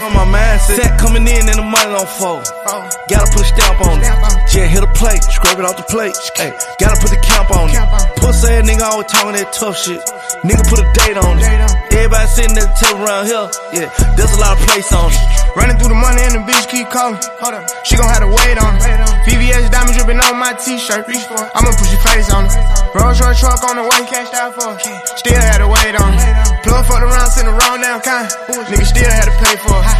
On my mindset, coming in and the money don't fold. Gotta put a stamp on it. Yeah, hit a plate, scrape it off the plate. Hey, gotta put the camp on it. Pussy ass nigga always talking that tough shit. Nigga put a date on it. Everybody sitting at the table around here. Yeah, there's a lot of place on it. Running through the money and the bitch keep calling. She gon' have to wait on it. VVS diamond dripping on my t-shirt. I'ma push your face on it. Rolls Royce truck on the way, cashed out for it. Still had to wait on it. Plug fucked around, sent the wrong damn kind. Nigga still had to pay for it.